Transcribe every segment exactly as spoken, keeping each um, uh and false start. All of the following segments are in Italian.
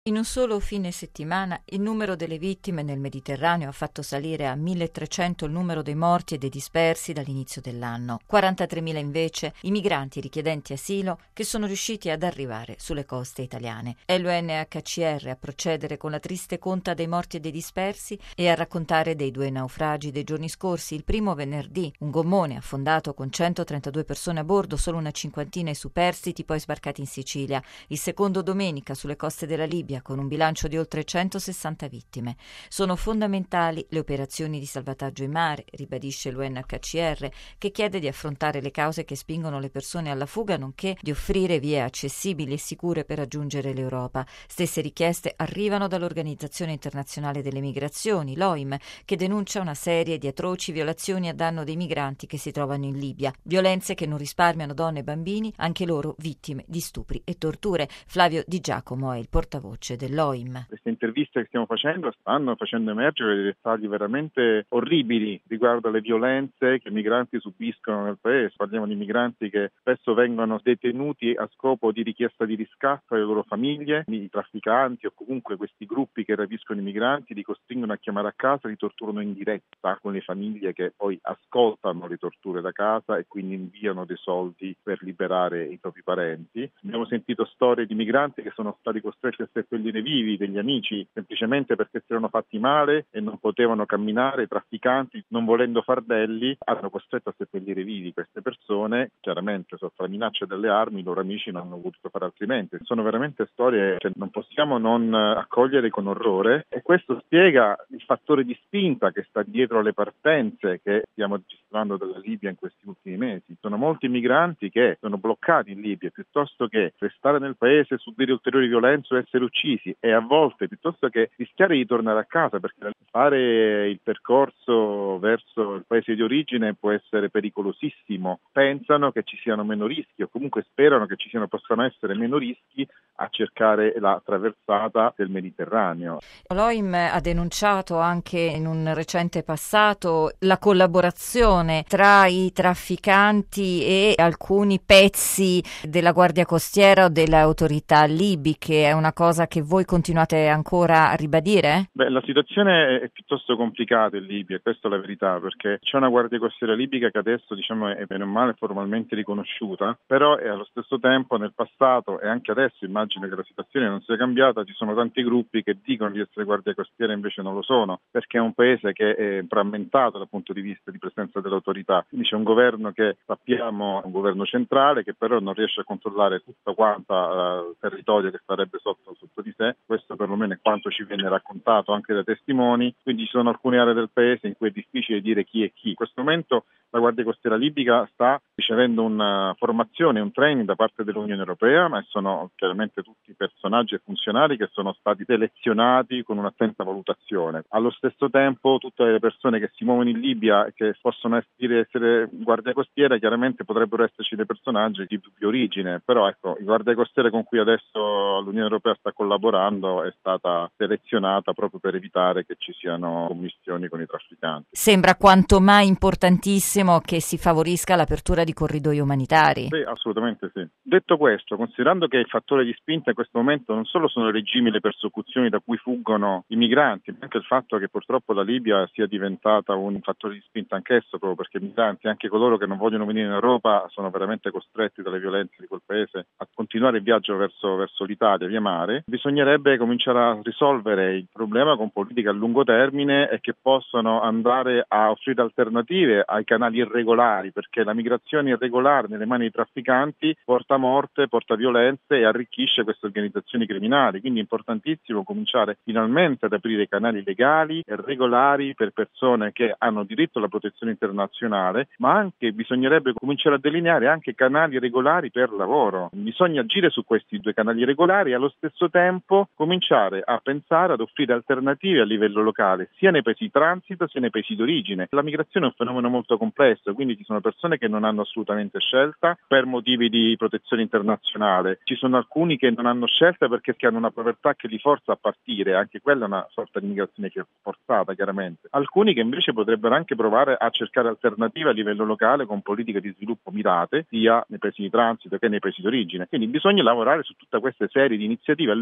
In un solo fine settimana il numero delle vittime nel Mediterraneo ha fatto salire a milletrecento il numero dei morti e dei dispersi dall'inizio dell'anno. quarantatremila invece i migranti richiedenti asilo che sono riusciti ad arrivare sulle coste italiane. È l'U N H C R a procedere con la triste conta dei morti e dei dispersi e a raccontare dei due naufragi dei giorni scorsi. Il primo venerdì, un gommone affondato con centotrentadue persone a bordo, solo una cinquantina i superstiti poi sbarcati in Sicilia. Il secondo domenica sulle coste della Libia, con un bilancio di oltre centosessanta vittime. Sono fondamentali le operazioni di salvataggio in mare, ribadisce l'U N H C R, che chiede di affrontare le cause che spingono le persone alla fuga, nonché di offrire vie accessibili e sicure per raggiungere l'Europa. Stesse richieste arrivano dall'Organizzazione Internazionale delle Migrazioni, l'O I M, che denuncia una serie di atroci violazioni a danno dei migranti che si trovano in Libia. Violenze che non risparmiano donne e bambini, anche loro vittime di stupri e torture. Flavio Di Giacomo è il portavoce dell'O I M. Queste interviste che stiamo facendo stanno facendo emergere dei dettagli veramente orribili riguardo alle violenze che i migranti subiscono nel paese. Parliamo di migranti che spesso vengono detenuti a scopo di richiesta di riscatto alle loro famiglie, i trafficanti o comunque questi gruppi che rapiscono i migranti li costringono a chiamare a casa, li torturano in diretta con le famiglie che poi ascoltano le torture da casa e quindi inviano dei soldi per liberare i propri parenti. Abbiamo sentito storie di migranti che sono stati costretti a seppellire vivi degli amici semplicemente perché si erano fatti male e non potevano camminare. I trafficanti, non volendo fardelli, hanno costretto a seppellire vivi queste persone. Chiaramente sotto la minaccia delle armi i loro amici non hanno potuto fare altrimenti. Sono veramente storie che non possiamo non accogliere con orrore, e questo spiega il fattore di spinta che sta dietro alle partenze che stiamo registrando dalla Libia in questi ultimi mesi. Sono molti migranti che sono bloccati in Libia, piuttosto che restare nel paese, subire ulteriori violenze o essere uccisi, e a volte piuttosto che rischiare di tornare a casa, perché fare il percorso verso il paese di origine può essere pericolosissimo, pensano che ci siano meno rischi o comunque sperano che ci siano, possano essere meno rischi a cercare la traversata del Mediterraneo. L'O I M ha denunciato anche in un recente passato la collaborazione tra i trafficanti e alcuni pezzi della Guardia Costiera o delle autorità libiche. È una cosa che voi continuate ancora a ribadire? Beh, la situazione è piuttosto complicata in Libia, e questa è la verità, perché c'è una Guardia Costiera libica che adesso diciamo è bene o male formalmente riconosciuta, però è allo stesso tempo nel passato e anche adesso immagino che la situazione non sia cambiata, ci sono tanti gruppi che dicono di essere Guardia Costiera e invece non lo sono, perché è un paese che è frammentato dal punto di vista di presenza dell'autorità. Quindi c'è un governo che sappiamo è un governo centrale che però non riesce a controllare tutta quanta il territorio che sarebbe sotto, sotto di sé. Questo perlomeno è quanto ci viene raccontato anche dai testimoni. Quindi ci sono alcune aree del paese in cui è difficile dire chi è chi. In questo momento la Guardia Costiera libica sta ricevendo una formazione, un training da parte dell'Unione Europea, ma sono chiaramente tutti personaggi e funzionari che sono stati selezionati con un'attenta valutazione. Allo stesso tempo tutte le persone che si muovono in Libia e che possono dire essere Guardia Costiera, chiaramente potrebbero esserci dei personaggi di dubbia origine, però ecco, il Guardia Costiera con cui adesso l'Unione Europea sta collaborando è stata selezionata proprio per evitare che ci siano commistioni con i trafficanti. Sembra quanto mai importantissimo che si favorisca l'apertura di corridoi umanitari. Sì, assolutamente sì. Detto questo, considerando che il fattore di spinta in questo momento non solo sono i regimi e le persecuzioni da cui fuggono i migranti, ma anche il fatto che purtroppo la Libia sia diventata un fattore di spinta anch'esso, proprio perché i migranti, anche coloro che non vogliono venire in Europa, sono veramente costretti dalle violenze di quel paese a continuare il viaggio verso, verso l'Italia via mare. Bisognerebbe cominciare a risolvere il problema con politiche a lungo termine e che possano andare a offrire alternative ai canali irregolari, perché la migrazione irregolare nelle mani dei trafficanti porta morte, porta violenze e arricchisce queste organizzazioni criminali. Quindi è importantissimo cominciare finalmente ad aprire canali legali e regolari per persone che hanno diritto alla protezione internazionale, ma anche bisognerebbe cominciare a delineare anche canali regolari per lavoro. Bisogna agire su questi due canali regolari e allo stesso tempo cominciare a pensare ad offrire alternative a livello locale, sia nei paesi di transito sia nei paesi di origine. La migrazione è un fenomeno molto complesso, quindi ci sono persone che non hanno assolutamente scelta per motivi di protezione internazionale, ci sono alcuni che non hanno scelta perché hanno una povertà che li forza a partire, anche quella è una sorta di migrazione che è forzata chiaramente, alcuni che invece potrebbero anche provare a cercare alternative a livello locale con politiche di sviluppo mirate sia nei paesi di transito che nei paesi di origine. Quindi bisogna lavorare su tutta questa serie di iniziative a lungo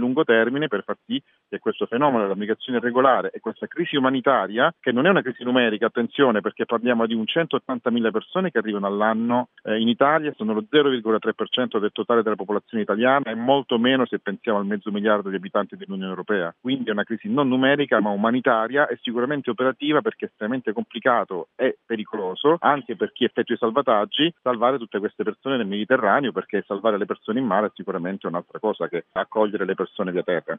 lungo termine per far sì che questo fenomeno della migrazione irregolare e questa crisi umanitaria, che non è una crisi numerica, attenzione, perché parliamo di un centottantamila persone che arrivano all'anno eh, in Italia, sono lo zero virgola tre per cento del totale della popolazione italiana e molto meno se pensiamo al mezzo miliardo di abitanti dell'Unione Europea. Quindi è una crisi non numerica ma umanitaria e sicuramente operativa, perché è estremamente complicato e pericoloso anche per chi effettua i salvataggi salvare tutte queste persone nel Mediterraneo, perché salvare le persone in mare è sicuramente un'altra cosa che accogliere le persone via terra.